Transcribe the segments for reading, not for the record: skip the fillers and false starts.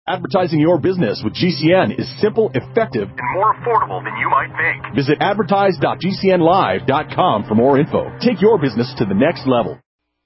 Advertising your business with GCN is simple, effective, and more affordable than you might think. Visit advertise.gcnlive.com for more info. Take your business to the next level.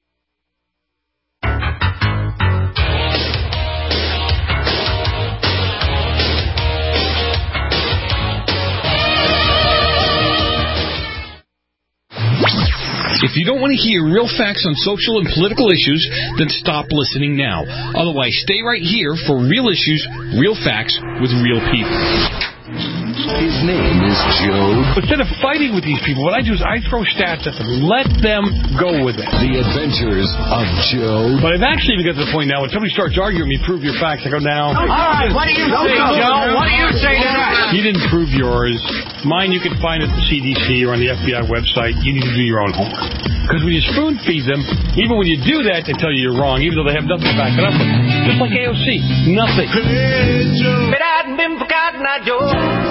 If you don't want to hear real facts on social and political issues, then stop listening now. Otherwise, stay right here for real issues, real facts, with real people. His name is Joe. Instead of fighting with these people, what I do is I throw stats at them. Let them go with it. The Adventures of Joe. But I've actually got to the point now when somebody starts arguing me, prove your facts, I go, now. All right, what do you say, Joe? What do you say to that? You didn't prove yours. Mine you can find at the CDC or on the FBI website. You need to do your own homework. Because when you spoon feed them, even when you do that, they tell you you're wrong, even though they have nothing to back it up with. Just like AOC. Nothing. But I hadn't been forgotten, Joe.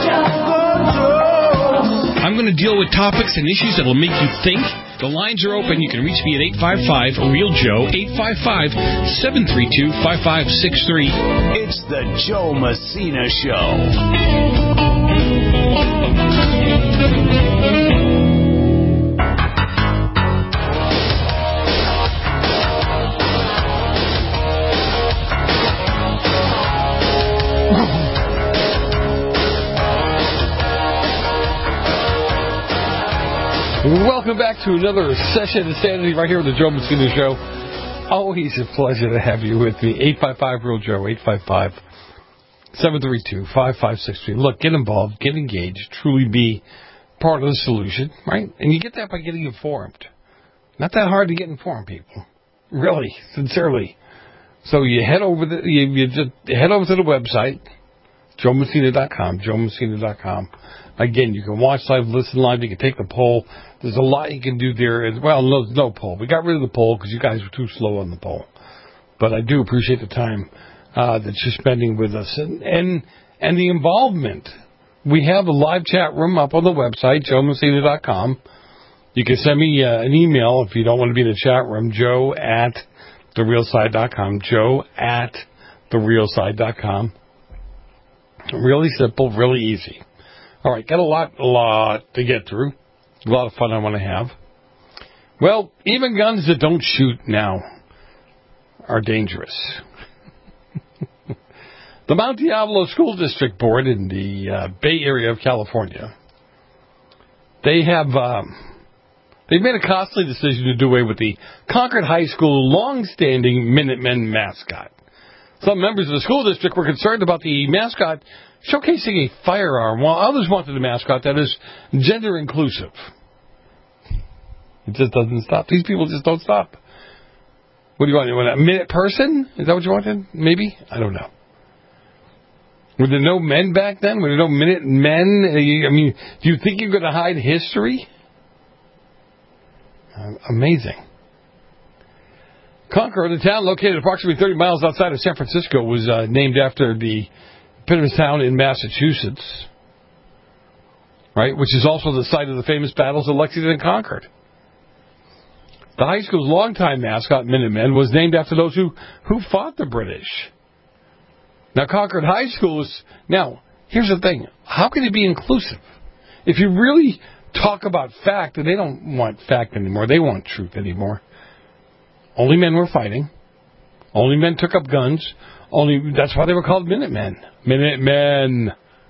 I'm going to deal with topics and issues that will make you think. The lines are open. You can reach me at 855-REAL-JOE, 855-732-5563. It's the Joe Messina Show. Welcome back to another session of Insanity right here with the Joe Messina Show. Always a pleasure to have you with me. 855-REAL-JOE, 855-732-5563. Look, get involved, get engaged, truly be part of the solution, right? And you get that by getting informed. Not that hard to get informed, people. Really, sincerely. So you head over you just head over to the website, joemessina.com, joemessina.com. Again, you can watch live, listen live, you can take the poll. There's a lot you can do there. Well, no poll. We got rid of the poll because you guys were too slow on the poll. But I do appreciate the time that you're spending with us and the involvement. We have a live chat room up on the website, joemessina.com. You can send me an email if you don't want to be in the chat room, joe@therealside.com, joe@therealside.com. Really simple, really easy. All right, got a lot to get through. A lot of fun I want to have. Well, even guns that don't shoot now are dangerous. The Mount Diablo School District Board in the Bay Area of California, they've made a costly decision to do away with the Concord High School long-standing Minutemen mascot. Some members of the school district were concerned about the mascot showcasing a firearm, while others wanted a mascot that is gender inclusive. It just doesn't stop. These people just don't stop. What do you want? You want a minute person? Is that what you wanted? Maybe? I don't know. Were there no men back then? Were there no minute men? I mean, do you think you're going to hide history? Amazing. Concord, a town located approximately 30 miles outside of San Francisco, was named after the epitome town in Massachusetts, right? Which is also the site of the famous battles of Lexington and Concord. The high school's longtime mascot, Minutemen, was named after those who fought the British. Now, Concord High School is... Now, here's the thing. How can it be inclusive? If you really talk about fact, and they don't want fact anymore, they want truth anymore. Only men were fighting. Only men took up guns. That's why they were called Minutemen. Minutemen.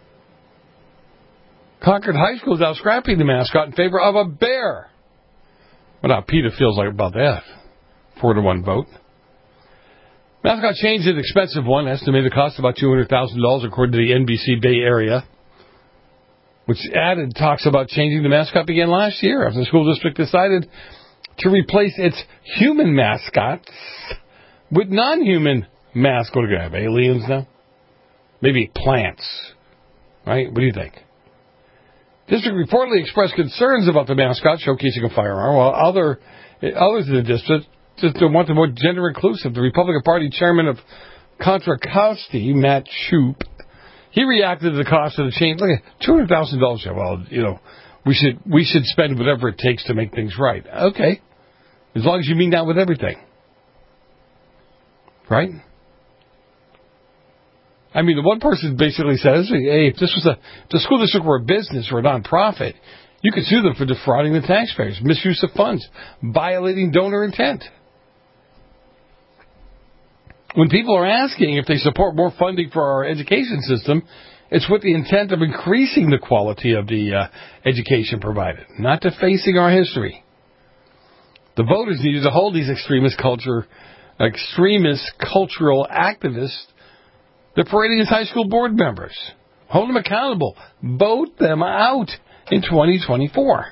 Concord High School is out scrapping the mascot in favor of a bear. What how PETA feels like about that. 4-1 vote. Mascot change is an expensive one. Estimated cost about $200,000 according to the NBC Bay Area. Which added talks about changing the mascot began last year after the school district decided to replace its human mascots with non-human mascots. What are we going to have, aliens now? Maybe plants. Right? What do you think? District reportedly expressed concerns about the mascot showcasing a firearm, while others in the district just want them more gender inclusive. The Republican Party chairman of Contra Costi, Matt Shoup, he reacted to the cost of the change. Look at $200,000. Well, we should spend whatever it takes to make things right. Okay, as long as you mean that with everything, right? I mean, the one person basically says, hey, if the school district were a business or a nonprofit, you could sue them for defrauding the taxpayers, misuse of funds, violating donor intent. When people are asking if they support more funding for our education system, it's with the intent of increasing the quality of the education provided, not defacing our history. The voters needed to hold these extremist cultural activists. They're parading as high school board members. Hold them accountable. Vote them out in 2024.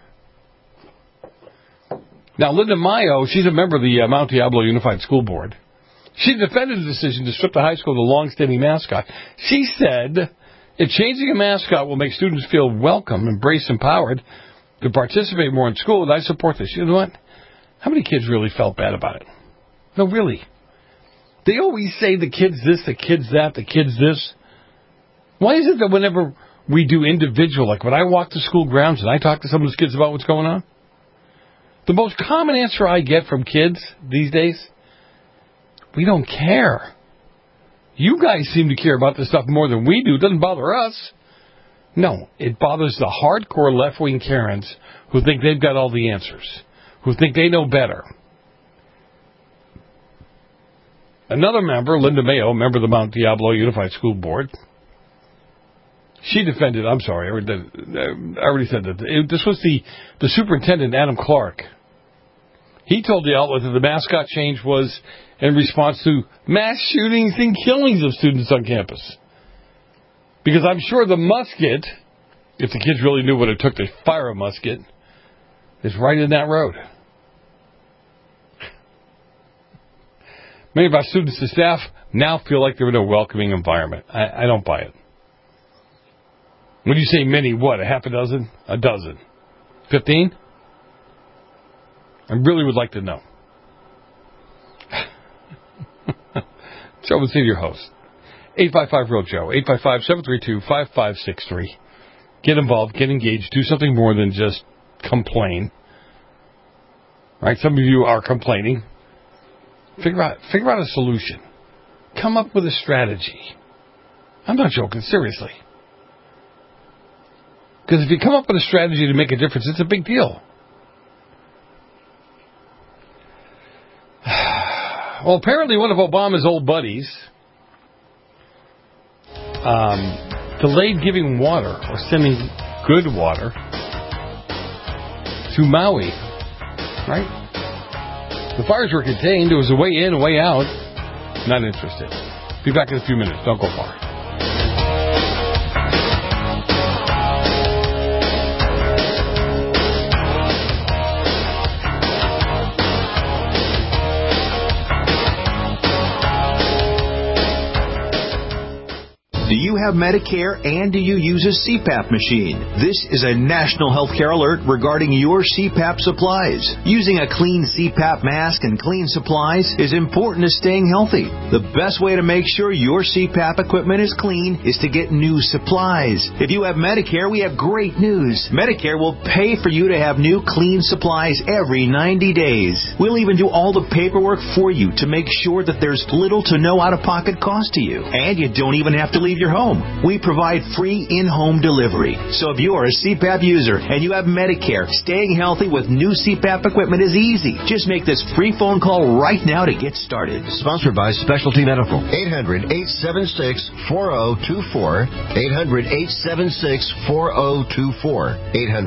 Now, Linda Mayo, she's a member of the Mount Diablo Unified School Board. She defended the decision to strip the high school of the long-standing mascot. She said, if changing a mascot will make students feel welcome, embraced, empowered to participate more in school, then I support this. You know what? How many kids really felt bad about it? No, really. They always say the kid's this, the kid's that, the kid's this. Why is it that whenever we do individual, like when I walk the school grounds and I talk to some of those kids about what's going on, the most common answer I get from kids these days, we don't care. You guys seem to care about this stuff more than we do. It doesn't bother us. No, it bothers the hardcore left-wing Karens who think they've got all the answers, who think they know better. Another member, Linda Mayo, member of the Mount Diablo Unified School Board, she defended, I'm sorry, I already said that. This was the superintendent, Adam Clark. He told the outlet that the mascot change was in response to mass shootings and killings of students on campus. Because I'm sure the musket, if the kids really knew what it took to fire a musket, is right in that road. Many of our students and staff now feel like they're in a welcoming environment. I don't buy it. When you say many, what, a half a dozen? A dozen? 15? I really would like to know. Joe and Senior host. 855-REAL-JOE. 855-732-5563. Get involved, get engaged, do something more than just complain. Right? Some of you are complaining. Figure out a solution. Come up with a strategy. I'm not joking, seriously. Because if you come up with a strategy to make a difference, it's a big deal. Well, apparently one of Obama's old buddies delayed giving water or sending good water to Maui. Right? The fires were contained. There was a way in, a way out. Not interested. Be back in a few minutes. Don't go far. Do you have Medicare and do you use a CPAP machine? This is a national healthcare alert regarding your CPAP supplies. Using a clean CPAP mask and clean supplies is important to staying healthy. The best way to make sure your CPAP equipment is clean is to get new supplies. If you have Medicare, we have great news. Medicare will pay for you to have new clean supplies every 90 days. We'll even do all the paperwork for you to make sure that there's little to no out-of-pocket cost to you. And you don't even have to leave your home. We provide free in-home delivery. So if you are a CPAP user and you have Medicare, staying healthy with new CPAP equipment is easy. Just make this free phone call right now to get started. Sponsored by Specialty Medical. 800-876-4024. 800-876-4024.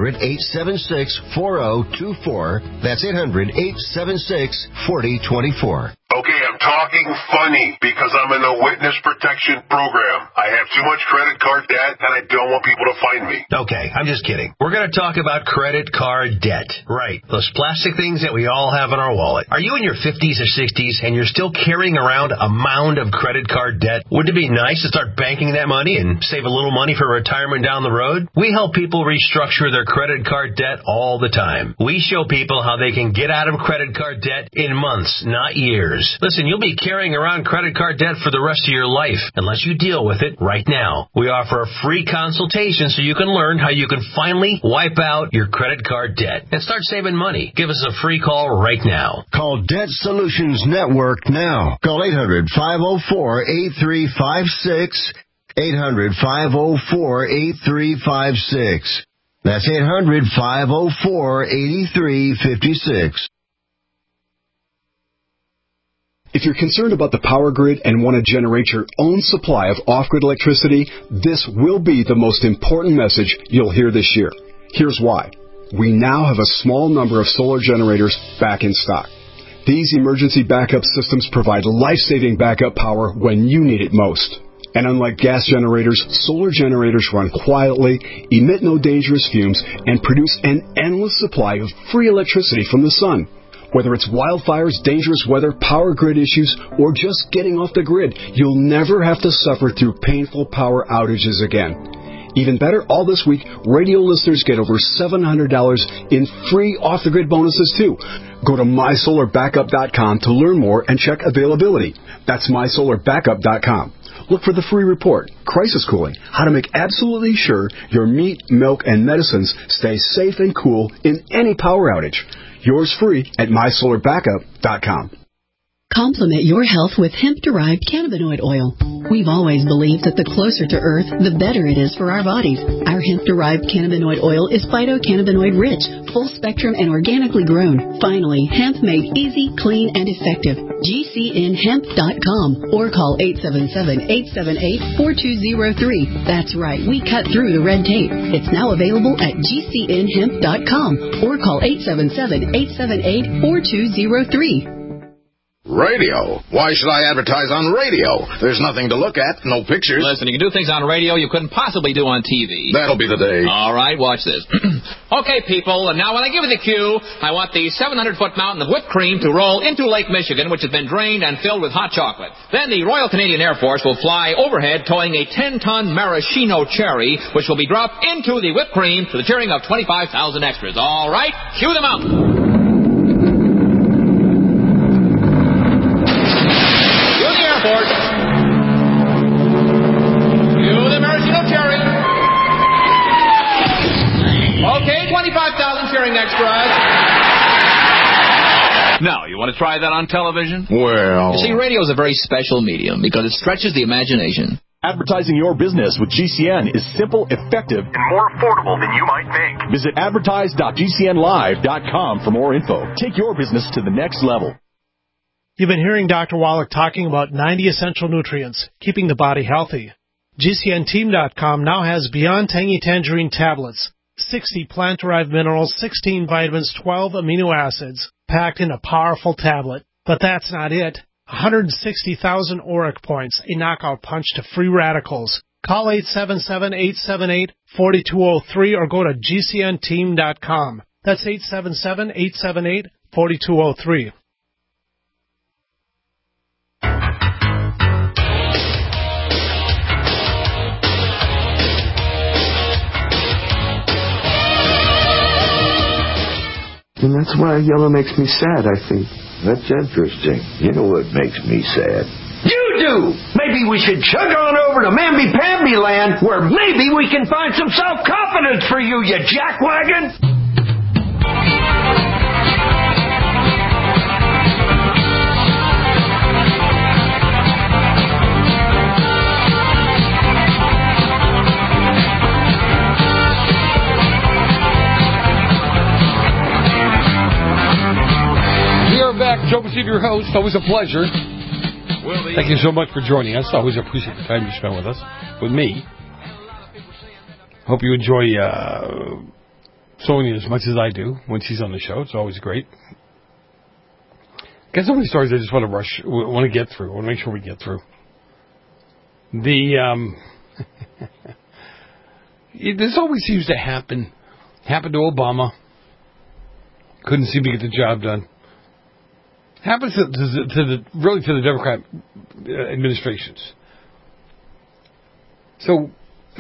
800-876-4024. That's 800-876-4024. Okay, I'm talking funny because I'm in the witness protection program. I have too much credit card debt and I don't want people to find me. Okay, I'm just kidding. We're going to talk about credit card debt. Right, those plastic things that we all have in our wallet. Are you in your 50s or 60s and you're still carrying around a mound of credit card debt? Wouldn't it be nice to start banking that money and save a little money for retirement down the road? We help people restructure their credit card debt all the time. We show people how they can get out of credit card debt in months, not years. Listen, you'll be carrying around credit card debt for the rest of your life unless you deal with it right now. We offer a free consultation so you can learn how you can finally wipe out your credit card debt and start saving money. Give us a free call right now. Call Debt Solutions Network now. Call 800-504-8356. 800-504-8356. That's 800-504-8356. If you're concerned about the power grid and want to generate your own supply of off-grid electricity, this will be the most important message you'll hear this year. Here's why. We now have a small number of solar generators back in stock. These emergency backup systems provide life-saving backup power when you need it most. And unlike gas generators, solar generators run quietly, emit no dangerous fumes, and produce an endless supply of free electricity from the sun. Whether it's wildfires, dangerous weather, power grid issues, or just getting off the grid, you'll never have to suffer through painful power outages again. Even better, all this week, radio listeners get over $700 in free off-the-grid bonuses, too. Go to mysolarbackup.com to learn more and check availability. That's mysolarbackup.com. Look for the free report, Crisis Cooling, how to make absolutely sure your meat, milk, and medicines stay safe and cool in any power outage. Yours free at mysolarbackup.com. Complement your health with hemp-derived cannabinoid oil. We've always believed that the closer to Earth, the better it is for our bodies. Our hemp-derived cannabinoid oil is phytocannabinoid-rich, full-spectrum, and organically grown. Finally, hemp made easy, clean, and effective. GCNhemp.com or call 877-878-4203. That's right, we cut through the red tape. It's now available at GCNhemp.com or call 877-878-4203. Radio? Why should I advertise on radio? There's nothing to look at, no pictures. Listen, you can do things on radio you couldn't possibly do on TV. That'll be the day. All right, watch this. Okay, people, now when I give you the cue, I want the 700-foot mountain of whipped cream to roll into Lake Michigan, which has been drained and filled with hot chocolate. Then the Royal Canadian Air Force will fly overhead towing a 10-ton maraschino cherry, which will be dropped into the whipped cream to the cheering of 25,000 extras. All right, cue the mountain. Okay, 25,000 cheering extras. Now, you want to try that on television? Well... You see, radio is a very special medium because it stretches the imagination. Advertising your business with GCN is simple, effective, and more affordable than you might think. Visit advertise.gcnlive.com for more info. Take your business to the next level. You've been hearing Dr. Wallach talking about 90 essential nutrients, keeping the body healthy. GCNteam.com now has Beyond Tangy Tangerine tablets, 60 plant-derived minerals, 16 vitamins, 12 amino acids, packed in a powerful tablet. But that's not it. 160,000 ORAC points, a knockout punch to free radicals. Call 877-878-4203 or go to GCNteam.com. That's 877-878-4203. And that's why yellow makes me sad, I think. That's interesting. You know what makes me sad? You do! Maybe we should chug on over to Mamby-Pamby land, where maybe we can find some self-confidence for you, you jackwagon! Back, Joe Messina, your host. Always a pleasure. Thank you so much for joining us. Always appreciate the time you spend with us, with me. Hope you enjoy Sonia as much as I do when she's on the show. It's always great. Got so many stories I just want to get through. I want to make sure we get through. This always seems to happen. Happened to Obama. Couldn't seem to get the job done. Happens to the Democrat administrations. So,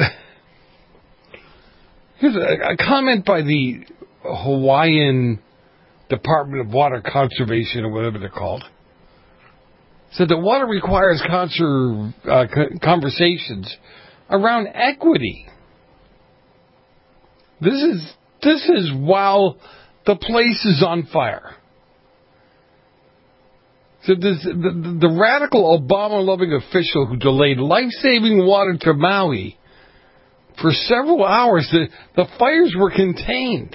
here's a comment by the Hawaiian Department of Water Conservation, or whatever they're called. Said that water requires conversations around equity. This is while the place is on fire. So the radical Obama-loving official who delayed life-saving water to Maui for several hours, the fires were contained.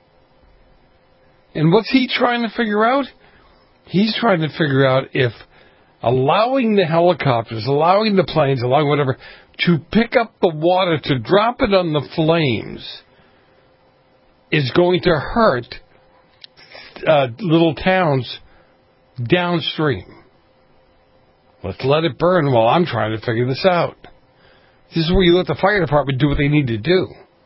And what's he trying to figure out? He's trying to figure out if allowing the helicopters, allowing the planes, allowing whatever, to pick up the water, to drop it on the flames, is going to hurt little towns downstream. Let's let it burn while I'm trying to figure this out. This is where you let the fire department do what they need to do.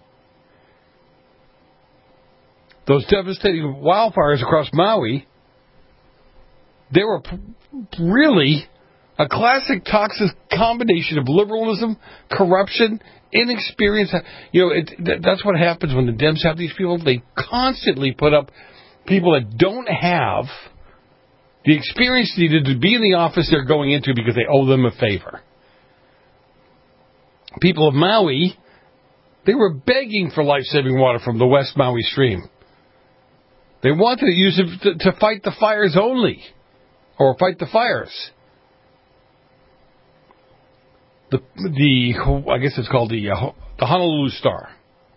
Those devastating wildfires across Maui, they were really a classic toxic combination of liberalism, corruption, inexperience. That's what happens when the Dems have these people. They constantly put up people that don't have the experience needed to be in the office they're going into because they owe them a favor. People of Maui, they were begging for life-saving water from the West Maui stream. They wanted to use it to fight the fires only, or fight the fires. I guess it's called the Honolulu Star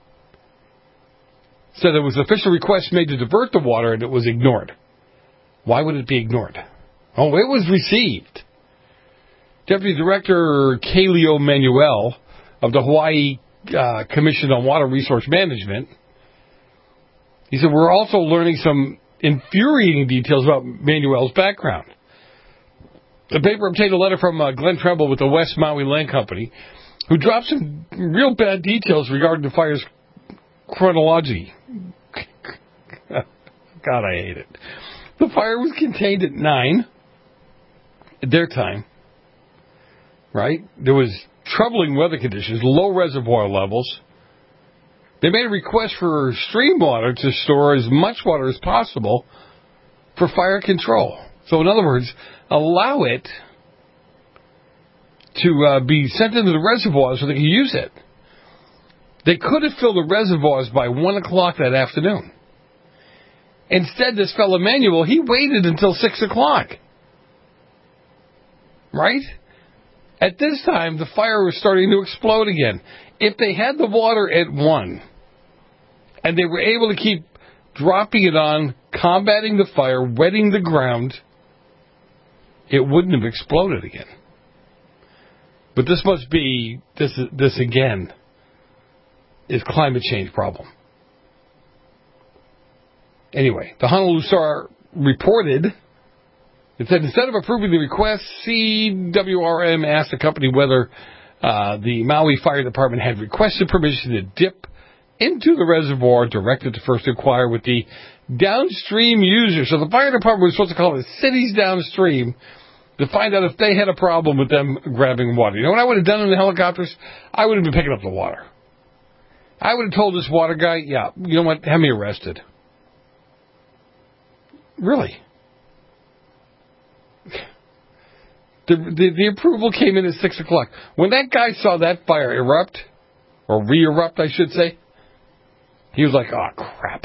said there was an official request made to divert the water and it was ignored. Why would it be ignored? Oh, it was received. Deputy Director Kaleo Manuel of the Hawaii Commission on Water Resource Management, he said, we're also learning some infuriating details about Manuel's background. The paper obtained a letter from Glenn Tremble with the West Maui Land Company, who dropped some real bad details regarding the fire's chronology. God, I hate it. The fire was contained at 9, at their time, right? There was troubling weather conditions, low reservoir levels. They made a request for stream water to store as much water as possible for fire control. So in other words, allow it to be sent into the reservoirs so they can use it. They could have filled the reservoirs by 1 o'clock that afternoon. Instead, this fellow Manuel, he waited until 6 o'clock. Right? At this time, the fire was starting to explode again. If they had the water at 1, and they were able to keep dropping it on, combating the fire, wetting the ground, it wouldn't have exploded again. But this must be, this again, is climate change problem. Anyway, the Honolulu Star reported, it said instead of approving the request, CWRM asked the company whether the Maui Fire Department had requested permission to dip into the reservoir, directed to first inquire with the downstream user. So the fire department was supposed to call the cities downstream to find out if they had a problem with them grabbing water. You know what I would have done in the helicopters? I would have been picking up the water. I would have told this water guy, yeah, you know what, have me arrested. Really? The approval came in at 6 o'clock. When that guy saw that fire erupt, or re-erupt, I should say, he was like, oh, crap.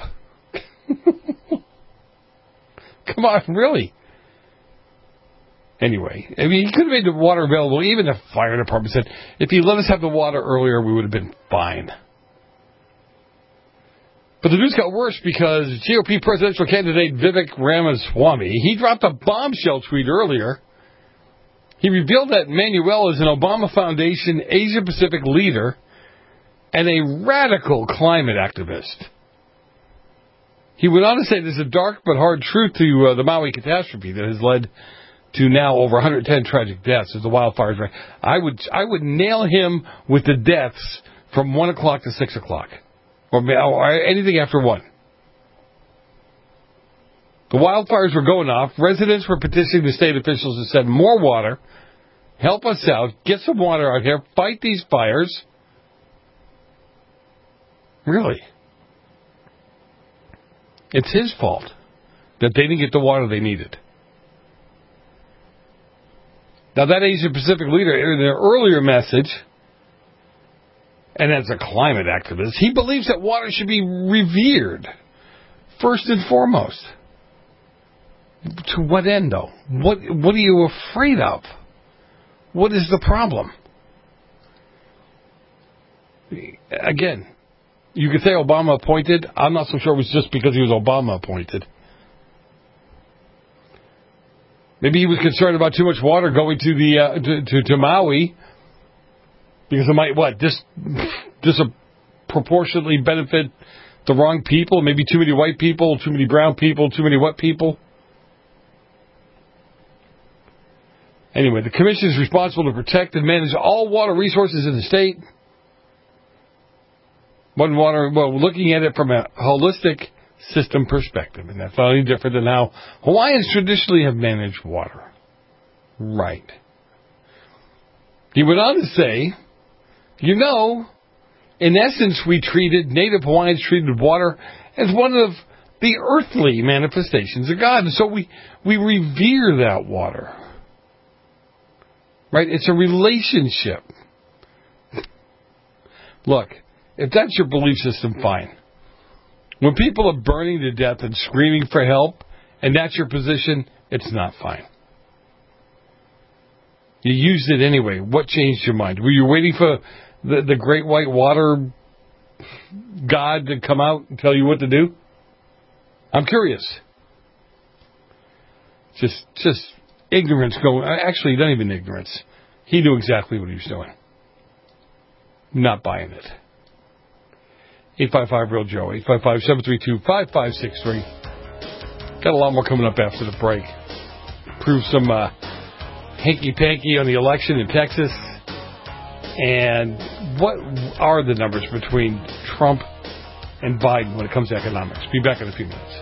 Come on, really? Anyway, I mean, he could have made the water available. Even the fire department said, if he let us have the water earlier, we would have been fine. But the news got worse because GOP presidential candidate Vivek Ramaswamy, he dropped a bombshell tweet earlier. He revealed that Manuel is an Obama Foundation Asia-Pacific leader and a radical climate activist. He went on to say there's a dark but hard truth to the Maui catastrophe that has led to now over 110 tragic deaths as the wildfires. I would nail him with the deaths from 1 o'clock to 6 o'clock. Or anything after 1. The wildfires were going off. Residents were petitioning the state officials to send more water. Help us out. Get some water out here. Fight these fires. Really? It's his fault that they didn't get the water they needed. Now, that Asia-Pacific leader, in their earlier message, and as a climate activist, he believes that water should be revered, first and foremost. To what end, though? What are you afraid of? What is the problem? Again, you could say Obama appointed. I'm not so sure it was just because he was Obama appointed. Maybe he was concerned about too much water going to the to Maui because it might disproportionately benefit the wrong people. Maybe too many white people, too many brown people, too many wet people. Anyway, the commission is responsible to protect and manage all water resources in the state. Looking at it from a holistic system perspective, and that's not any different than how Hawaiians traditionally have managed water. Right. He went on to say, in essence, Native Hawaiians treated water as one of the earthly manifestations of God, and so we revere that water. Right? It's a relationship. Look, if that's your belief system, fine. When people are burning to death and screaming for help, and that's your position, it's not fine. You used it anyway. What changed your mind? Were you waiting for the great white water God to come out and tell you what to do? I'm curious. Just ignorance going. Actually, not even ignorance. He knew exactly what he was doing. Not buying it. 855-REAL-JOE, 855-732-5563. Got a lot more coming up after the break. Prove some hanky-panky on the election in Texas. And what are the numbers between Trump and Biden when it comes to economics? Be back in a few minutes.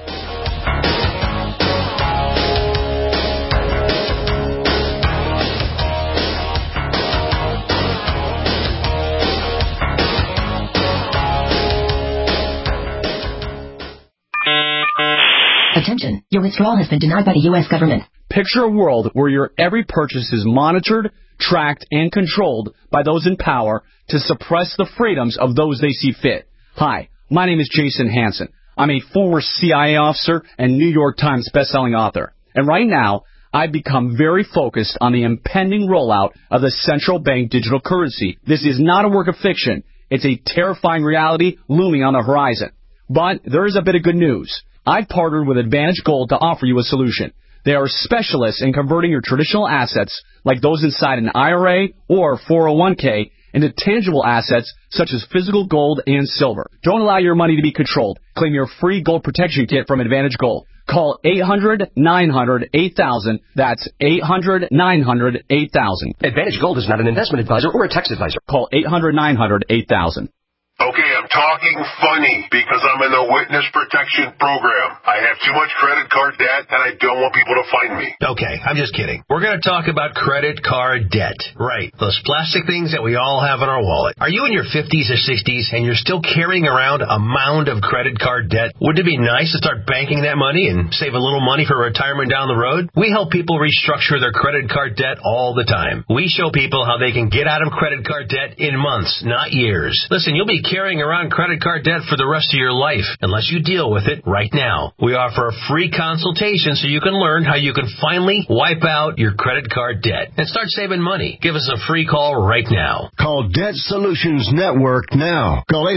Attention, your withdrawal has been denied by the U.S. government. Picture a world where your every purchase is monitored, tracked, and controlled by those in power to suppress the freedoms of those they see fit. Hi, my name is Jason Hansen. I'm a former CIA officer and New York Times bestselling author. And right now, I've become very focused on the impending rollout of the central bank digital currency. This is not a work of fiction. It's a terrifying reality looming on the horizon. But there is a bit of good news. I've partnered with Advantage Gold to offer you a solution. They are specialists in converting your traditional assets, like those inside an IRA or 401k, into tangible assets such as physical gold and silver. Don't allow your money to be controlled. Claim your free gold protection kit from Advantage Gold. Call 800-900-8000. That's 800-900-8000. Advantage Gold is not an investment advisor or a tax advisor. Call 800-900-8000. Okay, I'm talking funny because I'm in the witness protection program. I have too much credit card debt and I don't want people to find me. Okay, I'm just kidding. We're going to talk about credit card debt. Right, those plastic things that we all have in our wallet. Are you in your 50s or 60s and you're still carrying around a mound of credit card debt? Wouldn't it be nice to start banking that money and save a little money for retirement down the road? We help people restructure their credit card debt all the time. We show people how they can get out of credit card debt in months, not years. Listen, you'll be carrying around credit card debt for the rest of your life unless you deal with it right now. We offer a free consultation so you can learn how you can finally wipe out your credit card debt and start saving money. Give us a free call right now. Call Debt Solutions Network now. Call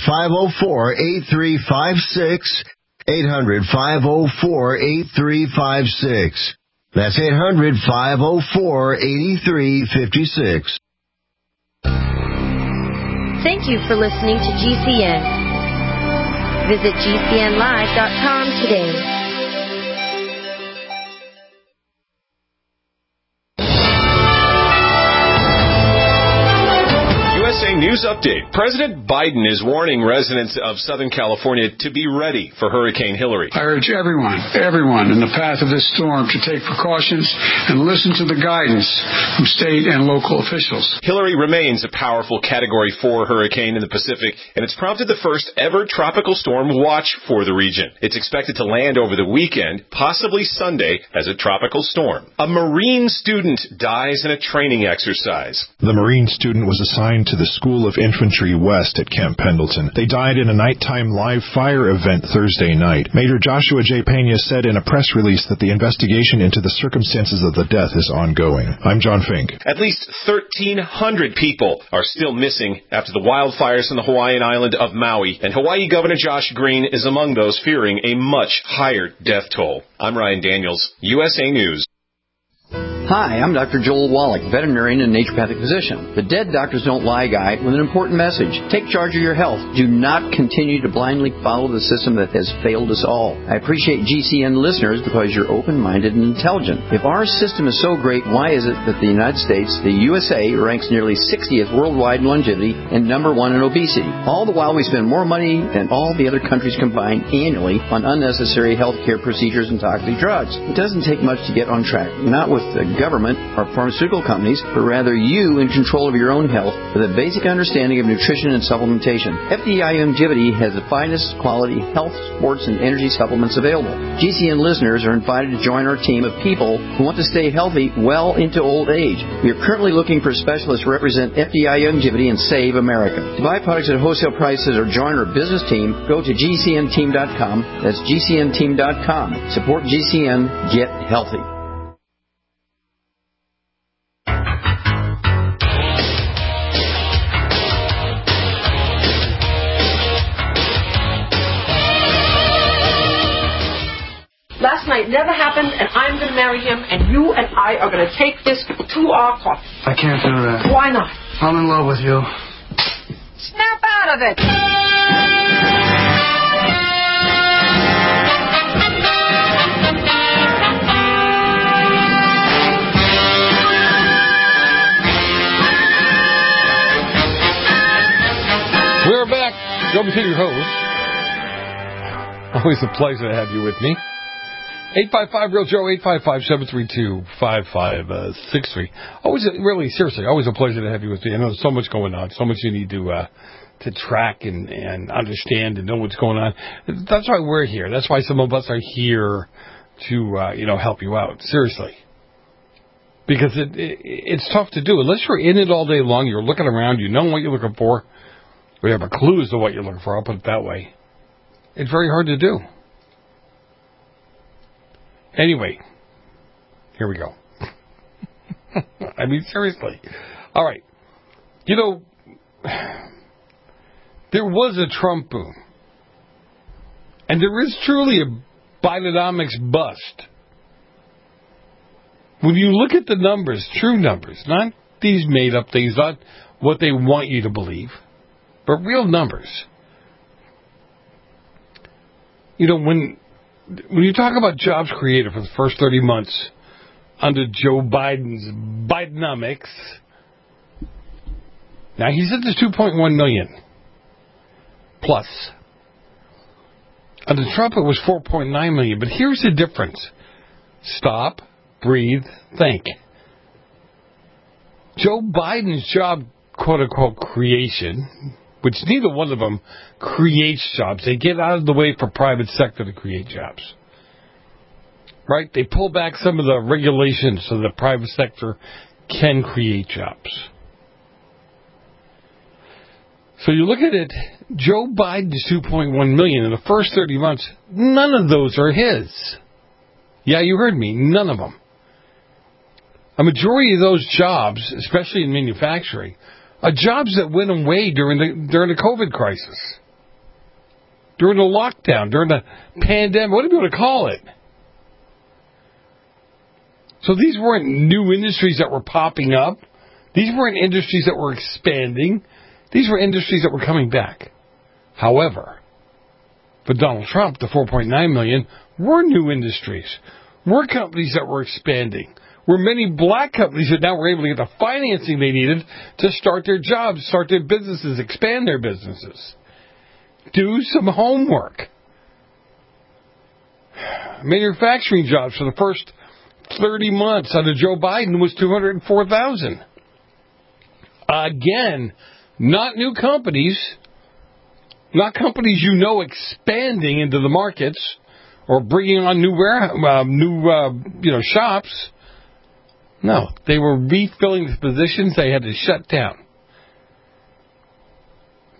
800-504-8356. 800-504-8356. That's 800-504-8356. Thank you for listening to GCN. Visit GCNlive.com today. USA News Update. President Biden is warning residents of Southern California to be ready for Hurricane Hillary. I urge everyone in the path of this storm to take precautions and listen to the guidance from state and local officials. Hillary remains a powerful Category 4 hurricane in the Pacific, and it's prompted the first ever tropical storm watch for the region. It's expected to land over the weekend, possibly Sunday, as a tropical storm. A Marine student dies in a training exercise. The Marine student was assigned to the School of Infantry West at Camp Pendleton. They died in a nighttime live fire event Thursday night. Major Joshua J. Pena said in a press release that the investigation into the circumstances of the death is ongoing. I'm John Fink. At least 1,300 people are still missing after the wildfires in the Hawaiian island of Maui, and Hawaii Governor Josh Green is among those fearing a much higher death toll. I'm Ryan Daniels, USA News. Hi, I'm Dr. Joel Wallach, veterinarian and naturopathic physician. The Dead Doctors Don't Lie guy with an important message. Take charge of your health. Do not continue to blindly follow the system that has failed us all. I appreciate GCN listeners because you're open-minded and intelligent. If our system is so great, why is it that the United States, the USA, ranks nearly 60th worldwide in longevity and number 1 in obesity? All the while we spend more money than all the other countries combined annually on unnecessary health care procedures and toxic drugs. It doesn't take much to get on track. Not with the government or pharmaceutical companies, but rather you in control of your own health with a basic understanding of nutrition and supplementation. FDI Longevity has the finest quality health, sports, and energy supplements available. GCN listeners are invited to join our team of people who want to stay healthy well into old age. We are currently looking for specialists to represent FDI Longevity and Save America. To buy products at wholesale prices or join our business team, go to GCNteam.com. That's GCNteam.com. Support GCN. Get healthy. Last night never happened, and I'm going to marry him, and you and I are going to take this to our coffin. I can't do that. Why not? I'm in love with you. Snap out of it! We're back. Joe Messina, your host. Always a pleasure to have you with me. 855-REAL-JOE, 855-732-5563. Always, really, seriously, always a pleasure to have you with me. I know there's so much going on, so much you need to track and understand and know what's going on. That's why we're here. That's why some of us are here to, help you out. Seriously. Because it's tough to do. Unless you're in it all day long, you're looking around, you know what you're looking for. We have a clue as to what you're looking for, I'll put it that way. It's very hard to do. Anyway, here we go. I mean, seriously. All right. There was a Trump boom. And there is truly a Bidenomics bust. When you look at the numbers, true numbers, not these made-up things, not what they want you to believe, but real numbers. When you talk about jobs created for the first 30 months under Joe Biden's Bidenomics, now he said there's 2.1 million plus. Under Trump it was 4.9 million, but here's the difference. Stop, breathe, think. Joe Biden's job, quote-unquote, creation, which neither one of them creates jobs. They get out of the way for private sector to create jobs. Right? They pull back some of the regulations so the private sector can create jobs. So you look at it, Joe Biden's 2.1 million in the first 30 months, none of those are his. Yeah, you heard me, none of them. A majority of those jobs, especially in manufacturing, are jobs that went away during the COVID crisis, during the lockdown, during the pandemic, whatever you want to call it. So these weren't new industries that were popping up. These weren't industries that were expanding. These were industries that were coming back. However, for Donald Trump, the 4.9 million were new industries, were companies that were expanding, were many black companies that now were able to get the financing they needed to start their jobs, start their businesses, expand their businesses. Do some homework. Manufacturing jobs for the first 30 months under Joe Biden was 204,000. Again, not new companies, not companies expanding into the markets or bringing on new shops. No, they were refilling the positions they had to shut down.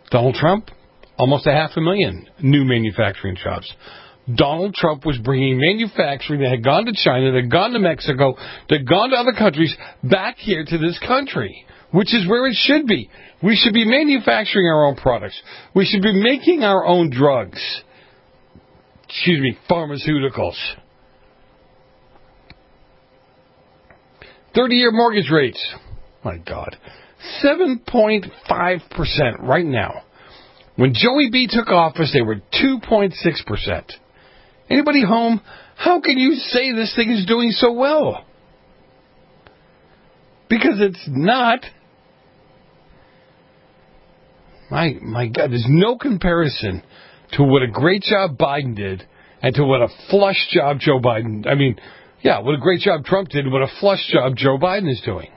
Donald Trump, almost 500,000 new manufacturing jobs. Donald Trump was bringing manufacturing that had gone to China, that had gone to Mexico, that had gone to other countries, back here to this country, which is where it should be. We should be manufacturing our own products. We should be making our own drugs. Pharmaceuticals. 30-year mortgage rates. My God. 7.5% right now. When Joey B took office, they were 2.6%. Anybody home? How can you say this thing is doing so well? Because it's not. My God, there's no comparison to what a great job Biden did and to what a flush job Joe Biden... what a great job Trump did and what a flush job Joe Biden is doing.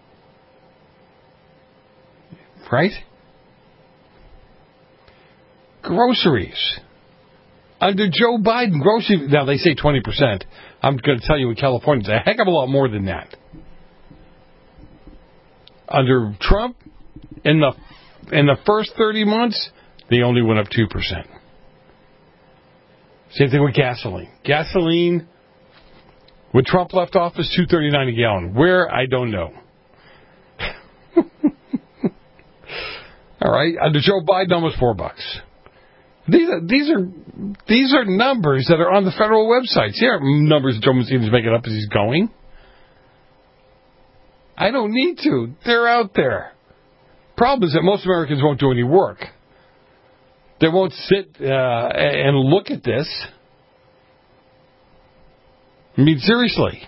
Right? Groceries. Under Joe Biden, now they say 20%. I'm going to tell you in California, it's a heck of a lot more than that. Under Trump, in the first 30 months, they only went up 2%. Same thing with gasoline. Gasoline, when Trump left office, $2.39 a gallon. Where? I don't know. All right, under Joe Biden, almost $4. These are numbers that are on the federal websites. Here are numbers Joe Mancini's making up as he's going. I don't need to. They're out there. Problem is that most Americans won't do any work. They won't sit and look at this. I mean, seriously.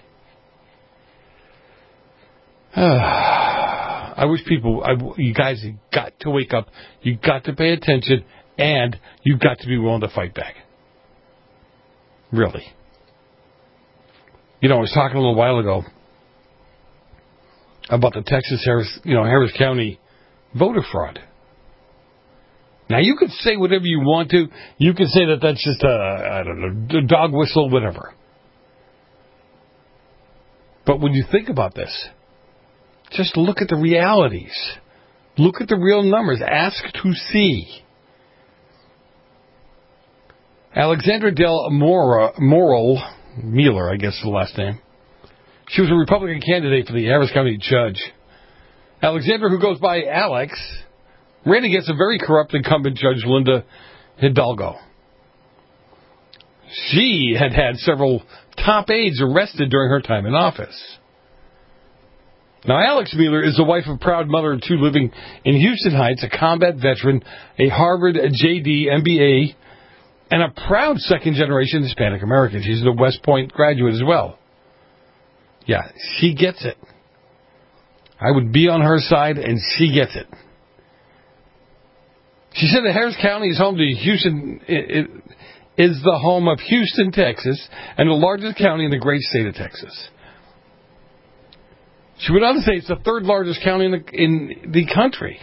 I wish you guys have got to wake up. You've got to pay attention. And you've got to be willing to fight back. Really. I was talking a little while ago about the Texas Harris County voter fraud. Now, you could say whatever you want to. You could say that that's just a dog whistle, whatever. But when you think about this, just look at the realities. Look at the real numbers. Ask to see. Alexandra Del Moral, Mueller, I guess is the last name. She was a Republican candidate for the Harris County judge. Alexandra, who goes by Alex, ran against a very corrupt incumbent judge, Linda Hidalgo. She had several top aides arrested during her time in office. Now, Alex Mueller is the wife of proud mother of two living in Houston Heights, a combat veteran, a Harvard JD MBA, and a proud second-generation Hispanic American. She's a West Point graduate as well. Yeah, she gets it. I would be on her side, and she gets it. She said that Harris County is home to Houston. It is the home of Houston, Texas, and the largest county in the great state of Texas. She went on to say it's the third largest county in the country.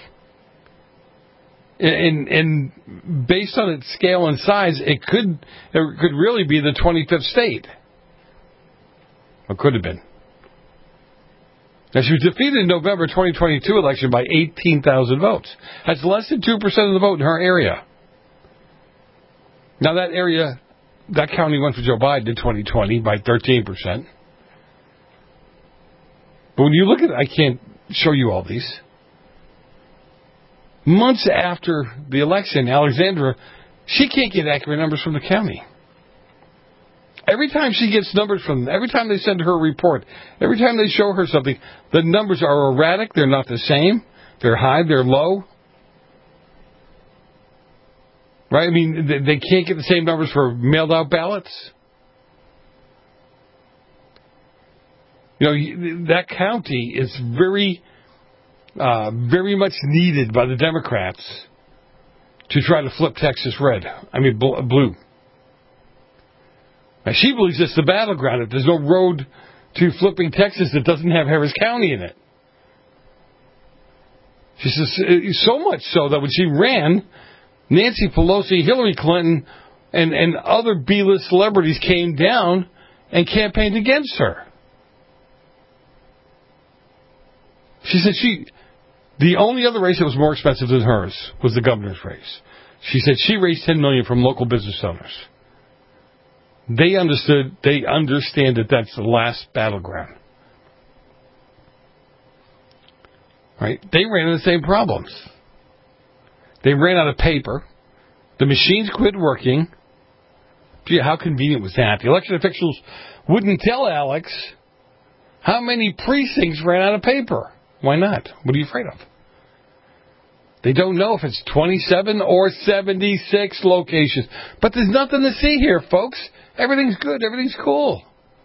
And based on its scale and size, it could really be the 25th state. Or could have been. Now, she was defeated in November 2022 election by 18,000 votes. That's less than 2% of the vote in her area. Now, that county went for Joe Biden in 2020 by 13%. But when you look at it, I can't show you all these. Months after the election, Alexandra, she can't get accurate numbers from the county. Every time she gets numbers from them, every time they send her a report, every time they show her something, the numbers are erratic. They're not the same. They're high. They're low. Right? I mean, they can't get the same numbers for mailed-out ballots. That county is very much needed by the Democrats to try to flip Texas blue. Now, she believes it's the battleground. If there's no road to flipping Texas that doesn't have Harris County in it. She says, so much so that when she ran, Nancy Pelosi, Hillary Clinton, and other B-list celebrities came down and campaigned against her. She said The only other race that was more expensive than hers was the governor's race. She said she raised $10 million from local business owners. They understand that that's the last battleground. Right? They ran into the same problems. They ran out of paper. The machines quit working. Gee, how convenient was that? The election officials wouldn't tell Alex how many precincts ran out of paper. Why not? What are you afraid of? They don't know if it's 27 or 76 locations. But there's nothing to see here, folks. Everything's good. Everything's cool.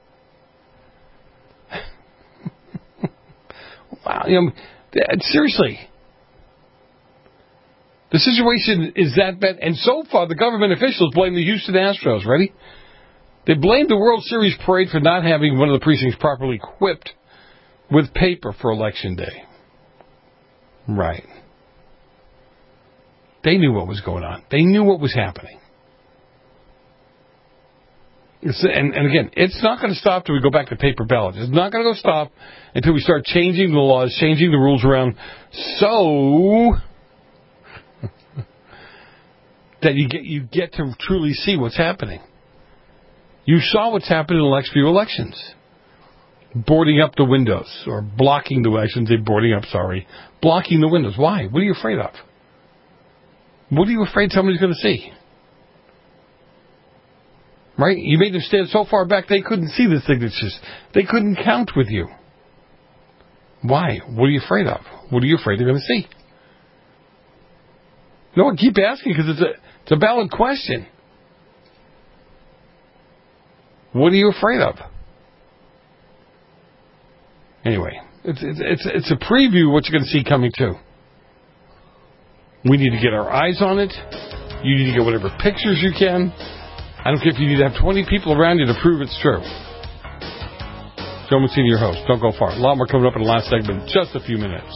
Wow. Seriously. The situation is that bad. And so far, the government officials blame the Houston Astros. Ready? They blame the World Series parade for not having one of the precincts properly equipped with paper for Election Day. Right. They knew what was going on. They knew what was happening. And again, it's not going to stop till we go back to paper ballots. It's not going to stop until we start changing the laws, changing the rules around so that you get to truly see what's happening. You saw what's happened in the last few elections. Boarding up the windows, or blocking the, I shouldn't say boarding up, sorry. Blocking the windows. Why? What are you afraid of? What are you afraid somebody's going to see? Right? You made them stand so far back they couldn't see the signatures. They couldn't count with you. Why? What are you afraid of? What are you afraid they're going to see? No, I keep asking because it's a valid question. What are you afraid of? Anyway, it's a preview of what you're going to see coming too. We need to get our eyes on it. You need to get whatever pictures you can. I don't care if you need to have 20 people around you to prove it's true. Joe Mancini, your host. Don't go far. A lot more coming up in the last segment in just a few minutes.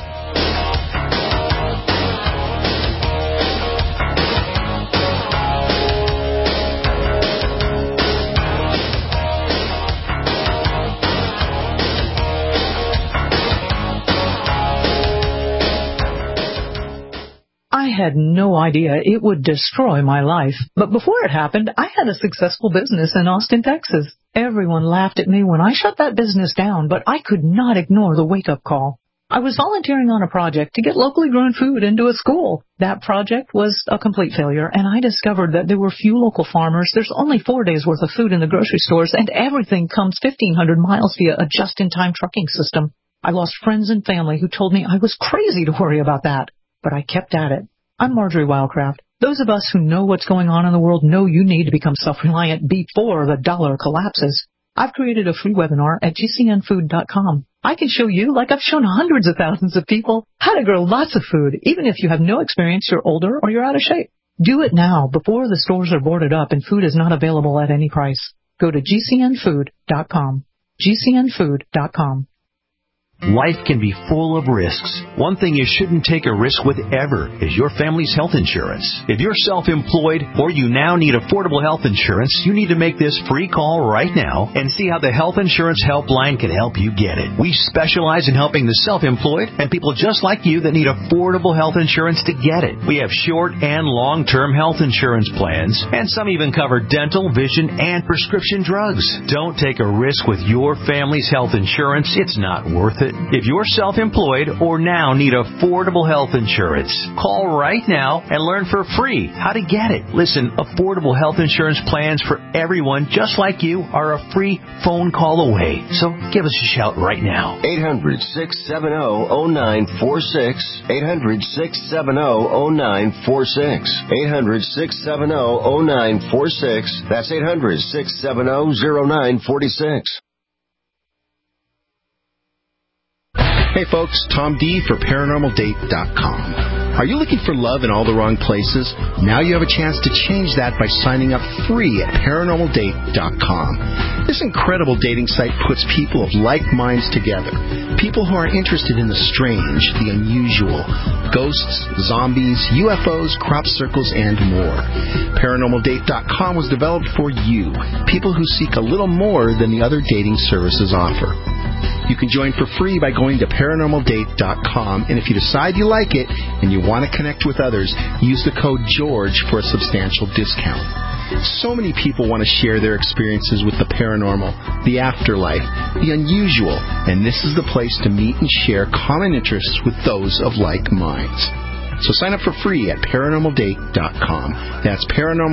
I had no idea it would destroy my life. But before it happened, I had a successful business in Austin, Texas. Everyone laughed at me when I shut that business down, but I could not ignore the wake-up call. I was volunteering on a project to get locally grown food into a school. That project was a complete failure, and I discovered that there were few local farmers. There's only 4 days' worth of food in the grocery stores, and everything comes 1,500 miles via a just-in-time trucking system. I lost friends and family who told me I was crazy to worry about that, but I kept at it. I'm Marjorie Wildcraft. Those of us who know what's going on in the world know you need to become self-reliant before the dollar collapses. I've created a free webinar at gcnfood.com. I can show you, like I've shown hundreds of thousands of people, how to grow lots of food, even if you have no experience, you're older, or you're out of shape. Do it now, before the stores are boarded up and food is not available at any price. Go to gcnfood.com. gcnfood.com. Life can be full of risks. One thing you shouldn't take a risk with ever is your family's health insurance. If you're self-employed or you now need affordable health insurance, you need to make this free call right now and see how the Health Insurance Helpline can help you get it. We specialize in helping the self-employed and people just like you that need affordable health insurance to get it. We have short and long-term health insurance plans, and some even cover dental, vision, and prescription drugs. Don't take a risk with your family's health insurance. It's not worth it. If you're self-employed or now need affordable health insurance, call right now and learn for free how to get it. Listen, affordable health insurance plans for everyone just like you are a free phone call away. So give us a shout right now. 800-670-0946. 800-670-0946. 800-670-0946. That's 800-670-0946. Hey folks, Tom D for ParanormalDate.com. Are you looking for love in all the wrong places? Now you have a chance to change that by signing up free at ParanormalDate.com. This incredible dating site puts people of like minds together. People who are interested in the strange, the unusual, ghosts, zombies, UFOs, crop circles, and more. ParanormalDate.com was developed for you, people who seek a little more than the other dating services offer. You can join for free by going to ParanormalDate.com, and if you decide you like it and you want to connect with others, use the code GEORGE for a substantial discount. So many people want to share their experiences with the paranormal, the afterlife, the unusual, and this is the place to meet and share common interests with those of like minds. So sign up for free at ParanormalDate.com. That's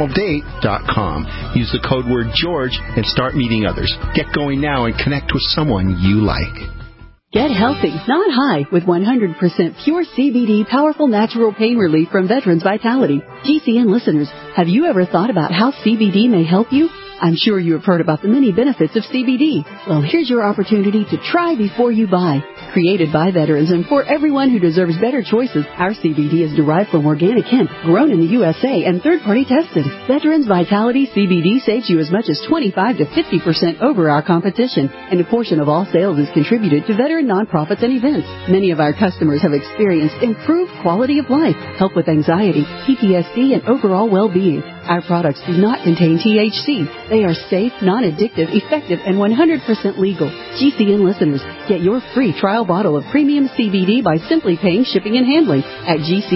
ParanormalDate.com. Use the code word George and start meeting others. Get going now and connect with someone you like. Get healthy, not high, with 100% pure CBD powerful natural pain relief from Veterans Vitality. GCN listeners, have you ever thought about how CBD may help you? I'm sure you have heard about the many benefits of CBD. Well, here's your opportunity to try before you buy. Created by veterans and for everyone who deserves better choices, our CBD is derived from organic hemp, grown in the USA, and third-party tested. Veterans Vitality CBD saves you as much as 25 to 50% over our competition, and a portion of all sales is contributed to veteran nonprofits and events. Many of our customers have experienced improved quality of life, help with anxiety, PTSD, and overall well-being. Our products do not contain THC. They are safe, non-addictive, effective, and 100% legal. GCN listeners, get your free trial bottle of premium CBD by simply paying shipping and handling at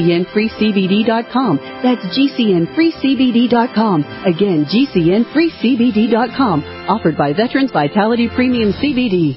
GCNFreeCBD.com. That's GCNFreeCBD.com. Again, GCNFreeCBD.com. Offered by Veterans Vitality Premium CBD.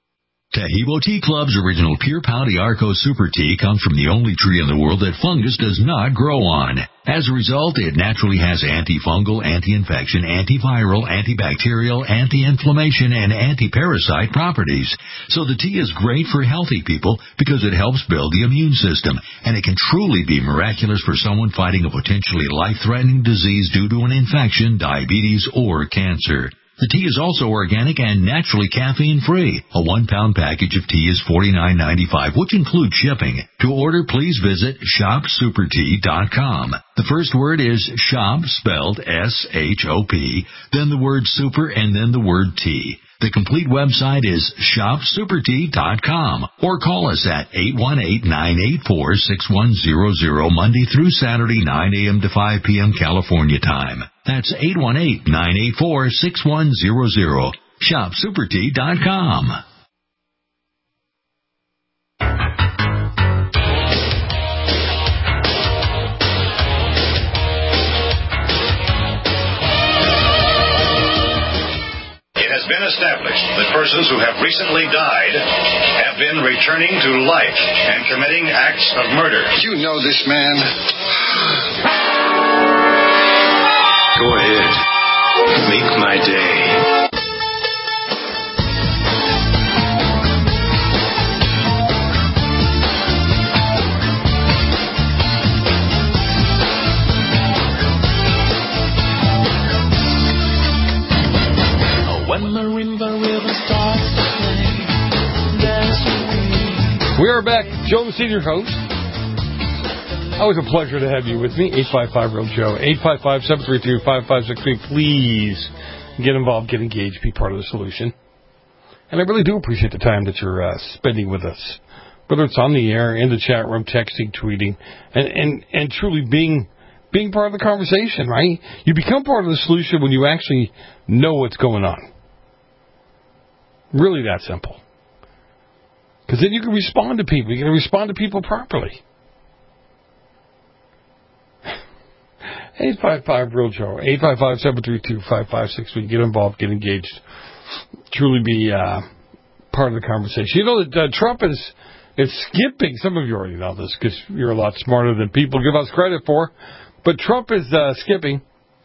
Tahibo Tea Club's original Pure Pau d'Arco Super Tea comes from the only tree in the world that fungus does not grow on. As a result, it naturally has antifungal, anti-infection, antiviral, antibacterial, anti-inflammation, and anti-parasite properties. So the tea is great for healthy people because it helps build the immune system, and it can truly be miraculous for someone fighting a potentially life-threatening disease due to an infection, diabetes, or cancer. The tea is also organic and naturally caffeine-free. A 1-pound package of tea is $49.95, which includes shipping. To order, please visit ShopSuperTea.com. The first word is shop, spelled S-H-O-P, then the word super, and then the word tea. The complete website is ShopSuperTea.com, or call us at 818-984-6100 Monday through Saturday, 9 a.m. to 5 p.m. California time. That's 818-984-6100. ShopSuperTea.com. It has been established that persons who have recently died have been returning to life and committing acts of murder. You know this man. Go ahead. Make my day. We are back. Joe the Senior Host. Always a pleasure to have you with me. 855-REAL-JOE. 855-732-5563. Please get involved, get engaged, be part of the solution. And I really do appreciate the time that you're spending with us. Whether it's on the air, in the chat room, texting, tweeting, and truly being part of the conversation, right? You become part of the solution when you actually know what's going on. Really that simple. Because then you can respond to people. You can respond to people properly. 855-REAL-JOE. 855-732-5563. Get involved. Get engaged. Truly be part of the conversation. You know that Trump is skipping. Some of you already know this because you're a lot smarter than people give us credit for. But Trump is skipping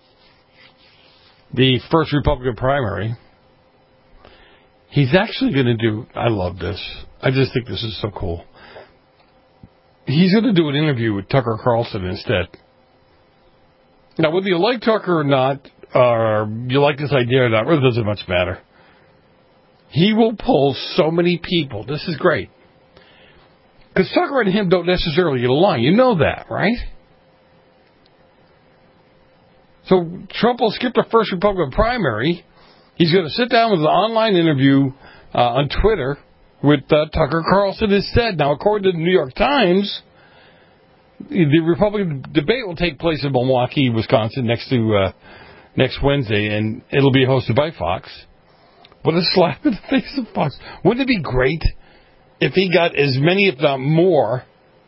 the first Republican primary. He's actually going to do, I love this. I just think this is so cool. He's going to do an interview with Tucker Carlson instead. Now, whether you like Tucker or not, or you like this idea or not, really doesn't much matter. He will pull so many people. This is great. Because Tucker and him don't necessarily get along. You know that, right? So Trump will skip the first Republican primary. He's going to sit down with an online interview on Twitter with Tucker Carlson instead. Now, according to the New York Times, the Republican debate will take place in Milwaukee, Wisconsin, next Wednesday, and it'll be hosted by Fox. What a slap in the face of Fox. Wouldn't it be great if he got as many, if not more,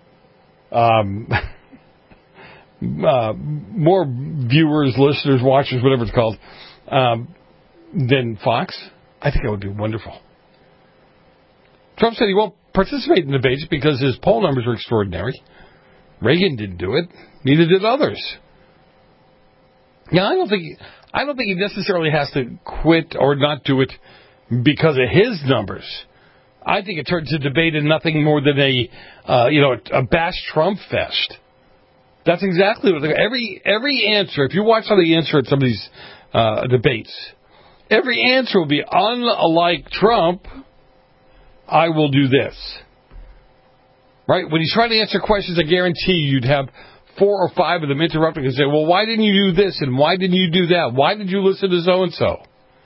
more viewers, listeners, watchers, whatever it's called, than Fox? I think that would be wonderful. Trump said he won't participate in debates because his poll numbers are extraordinary. Reagan didn't do it. Neither did others. Now, I don't think he necessarily has to quit or not do it because of his numbers. I think it turns the debate into nothing more than a bash Trump fest. That's exactly what every answer. If you watch how they answer at some of these debates, every answer will be, unlike Trump, I will do this. Right? When he's trying to answer questions, I guarantee you'd have 4 or 5 of them interrupting and say, well, why didn't you do this? And why didn't you do that? Why did you listen to so-and-so?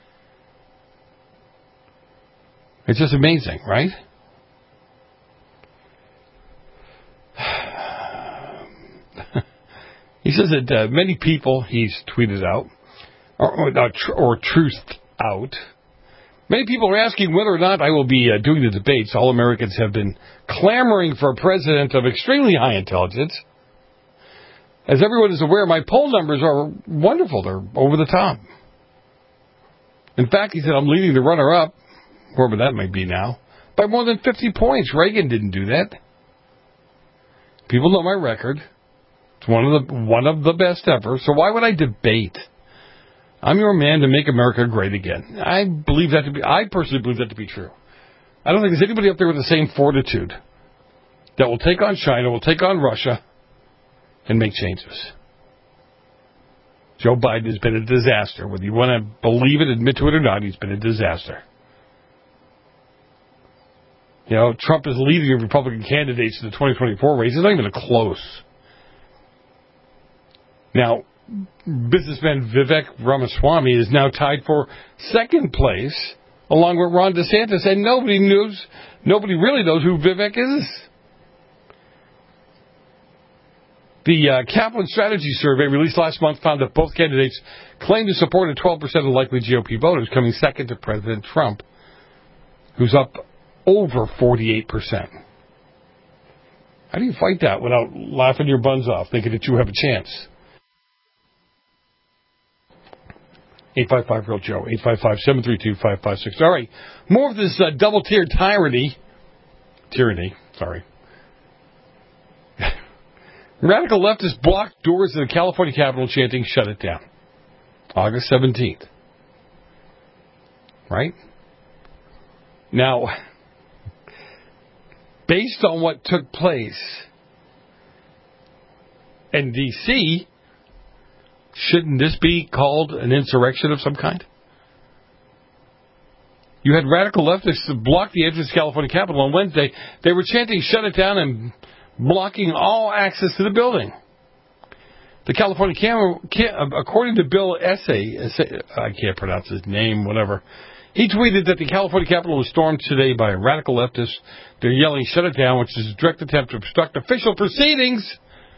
It's just amazing, right? He says that many people, he's tweeted out, or truthed out, many people are asking whether or not I will be doing the debates. All Americans have been clamoring for a president of extremely high intelligence. As everyone is aware, my poll numbers are wonderful. They're over the top. In fact, he said, I'm leading the runner-up, whoever that might be now, by more than 50 points. Reagan didn't do that. People know my record. It's one of the best ever. So why would I debate? I'm your man to make America great again. I personally believe that to be true. I don't think there's anybody up there with the same fortitude that will take on China, will take on Russia, and make changes. Joe Biden has been a disaster. Whether you want to believe it, admit to it or not, he's been a disaster. You know, Trump is leading the Republican candidates in the 2024 race. It's not even close. Now, businessman Vivek Ramaswamy is now tied for second place, along with Ron DeSantis, and nobody really knows who Vivek is. The Kaplan Strategy Survey released last month found that both candidates claim to support 12% of likely GOP voters, coming second to President Trump, who's up over 48%. How do you fight that without laughing your buns off, thinking that you have a chance? 855-REAL-JOE, 855-732-5560. All right, more of this double-tiered tyranny. Radical leftists blocked doors in the California Capitol chanting, shut it down. August 17th. Right? Now, based on what took place in D.C., shouldn't this be called an insurrection of some kind? You had radical leftists block the entrance to California Capitol on Wednesday. They were chanting, shut it down, and blocking all access to the building. The California according to Bill Essay, I can't pronounce his name, whatever, he tweeted that the California Capitol was stormed today by radical leftists. They're yelling, shut it down, which is a direct attempt to obstruct official proceedings.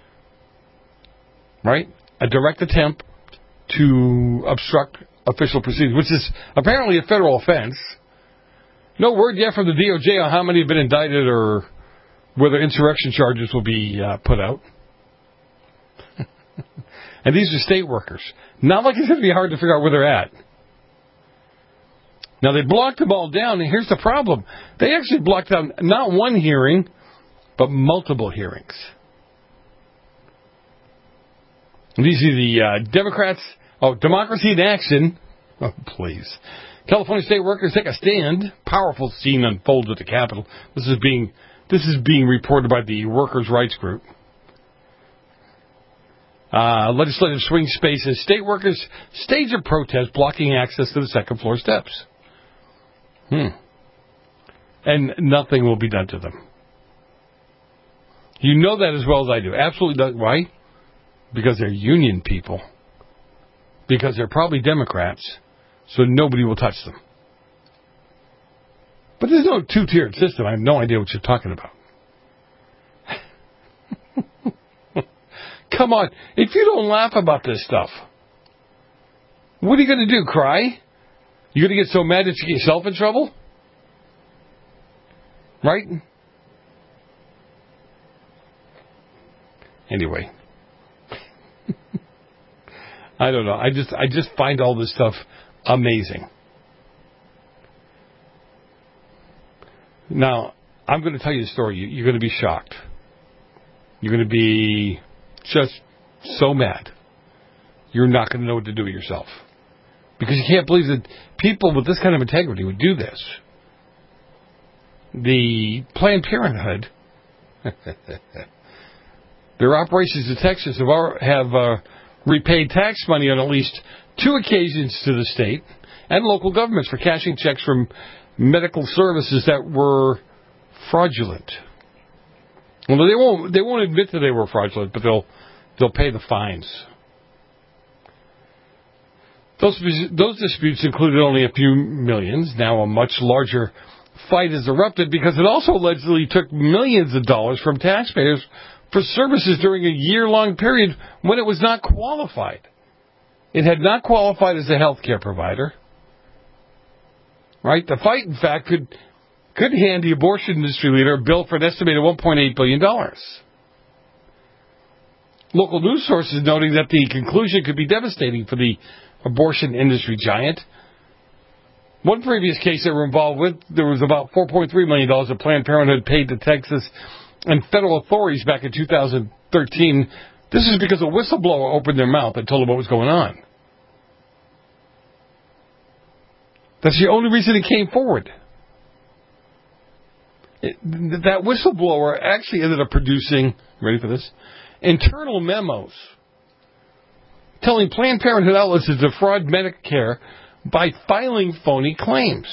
Right? A direct attempt to obstruct official proceedings, which is apparently a federal offense. No word yet from the DOJ on how many have been indicted or whether insurrection charges will be put out. And these are state workers. Not like it's going to be hard to figure out where they're at. Now, they blocked them all down, and here's the problem. They actually blocked down not one hearing, but multiple hearings. These are the Democrats. Oh, Democracy in Action. Oh, please. California state workers take a stand. Powerful scene unfolds at the Capitol. This is being reported by the Workers' Rights Group. Legislative swing spaces. State workers stage a protest blocking access to the second floor steps. And nothing will be done to them. You know that as well as I do. Absolutely not. Why? Because they're union people. Because they're probably Democrats. So nobody will touch them. But there's no two-tiered system. I have no idea what you're talking about. Come on. If you don't laugh about this stuff, what are you going to do, cry? You're going to get so mad that you get yourself in trouble? Right? Anyway. I don't know. I just find all this stuff amazing. Now, I'm going to tell you a story. You're going to be shocked. You're going to be just so mad. You're not going to know what to do with yourself. Because you can't believe that people with this kind of integrity would do this. The Planned Parenthood, their operations in Texas have repaid tax money on at least 2 occasions to the state and local governments for cashing checks from medical services that were fraudulent. Well, they won't admit that they were fraudulent, but they'll pay the fines. Those disputes included only a few millions. Now a much larger fight has erupted because it also allegedly took millions of dollars from taxpayers for services during a year-long period when it was not qualified. It had not qualified as a health care provider. Right? The fight, in fact, could hand the abortion industry leader a bill for an estimated $1.8 billion. Local news sources noting that the conclusion could be devastating for the abortion industry giant. One previous case they were involved with, there was about $4.3 million that Planned Parenthood paid to Texas and federal authorities back in 2013. This is because a whistleblower opened their mouth and told them what was going on. That's the only reason it came forward. That whistleblower actually ended up producing, ready for this, internal memos telling Planned Parenthood outlets to defraud Medicare by filing phony claims.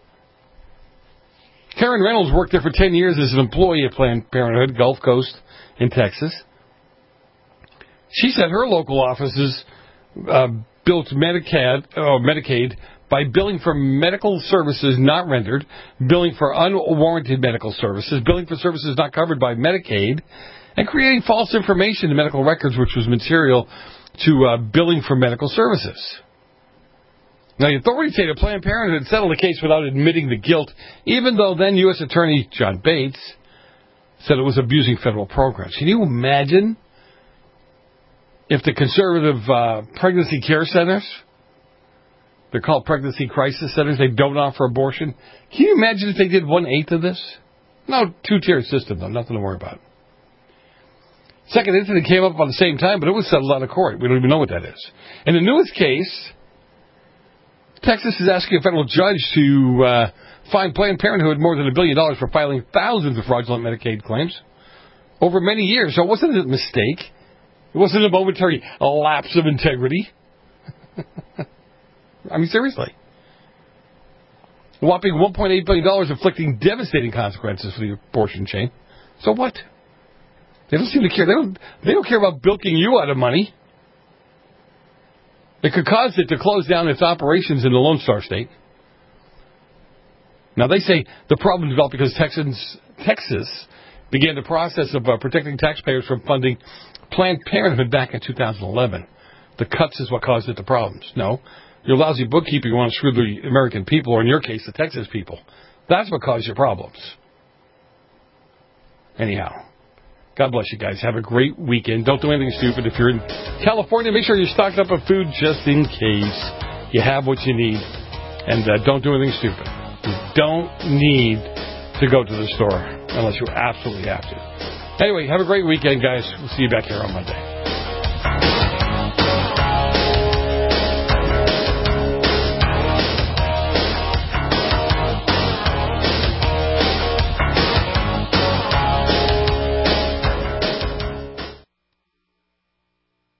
Karen Reynolds worked there for 10 years as an employee at Planned Parenthood, Gulf Coast in Texas. She said her local offices built Medicaid by billing for medical services not rendered, billing for unwarranted medical services, billing for services not covered by Medicaid, and creating false information in medical records, which was material to billing for medical services. Now, the authorities say that Planned Parenthood settled the case without admitting the guilt, even though then U.S. Attorney John Bates said it was abusing federal programs. Can you imagine if the conservative pregnancy care centers, they're called pregnancy crisis centers, they don't offer abortion? Can you imagine if they did 1/8 of this? No, 2-tier system, though, nothing to worry about. Second incident came up on the same time, but it was settled out of court. We don't even know what that is. In the newest case, Texas is asking a federal judge to fine Planned Parenthood more than $1 billion for filing thousands of fraudulent Medicaid claims over many years. So it wasn't a mistake. It wasn't a momentary lapse of integrity. I mean, seriously. A whopping $1.8 billion inflicting devastating consequences for the abortion chain. So what? They don't seem to care. They don't care about bilking you out of money. It could cause it to close down its operations in the Lone Star State. Now, they say the problem developed because Texas began the process of protecting taxpayers from funding Planned Parenthood back in 2011. The cuts is what caused it the problems. No, your lousy bookkeeping want to screw the American people, or in your case, the Texas people. That's what caused your problems. Anyhow. God bless you guys. Have a great weekend. Don't do anything stupid. If you're in California, make sure you're stocked up on food just in case you have what you need. And don't do anything stupid. You don't need to go to the store unless you absolutely have to. Anyway, have a great weekend, guys. We'll see you back here on Monday.